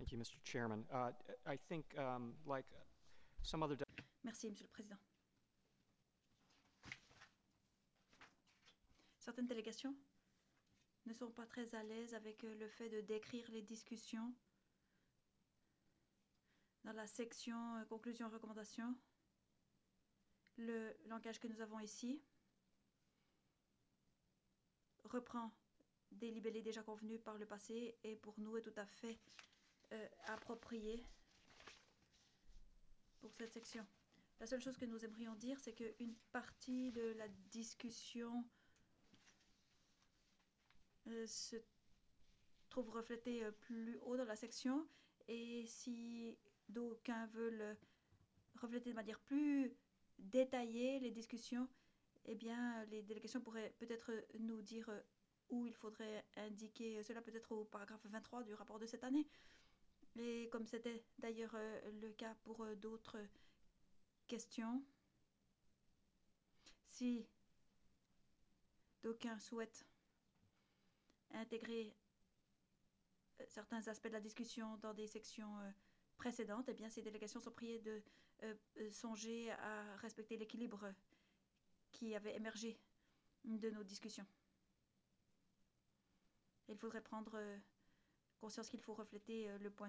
Thank you, Mr. Chairman. I think, like some other. Merci, Monsieur le Président. Certaines délégations ne sont pas très à l'aise avec le fait de décrire les discussions dans la section conclusions-recommandations. Le langage que nous avons ici reprend des libellés déjà convenus par le passé et pour nous est tout à fait approprié pour cette section. La seule chose que nous aimerions dire, c'est qu'une partie de la discussion se trouve reflétée plus haut dans la section et si d'aucuns veulent refléter de manière plus détaillée les discussions, eh bien les délégations pourraient peut-être nous dire où il faudrait indiquer cela, peut-être au paragraphe 23 du rapport de cette année. Et comme c'était d'ailleurs le cas pour d'autres questions, si d'aucuns souhaitent intégrer certains aspects de la discussion dans des sections précédentes, eh bien ces délégations sont priées de songer à respecter l'équilibre qui avait émergé de nos discussions. Il faudrait prendre conscience qu'il faut refléter le point